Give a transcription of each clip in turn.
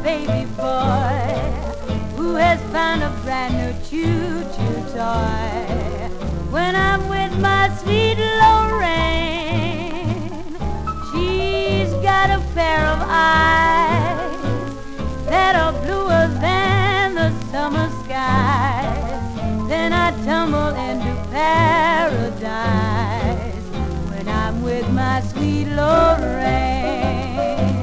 baby boy who has found a brand new choo-choo toy. When I'm with my sweet Lorraine, she's got a pair of eyes that are bluer than the summer skies. Then I tumble into paradise when I'm with my sweet Lorraine.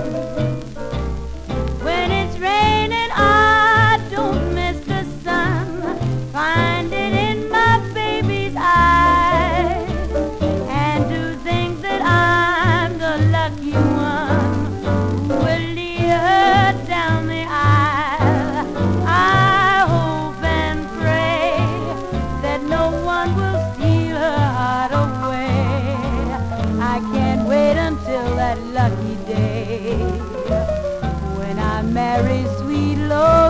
When it's raining, I don't miss the sun. Find it in my baby's eyes, and to think that I'm the lucky one who will lead her down the aisle. I hope and pray that no one will steal her heart away. I can't wait until that lucky day when I marry sweet Lord.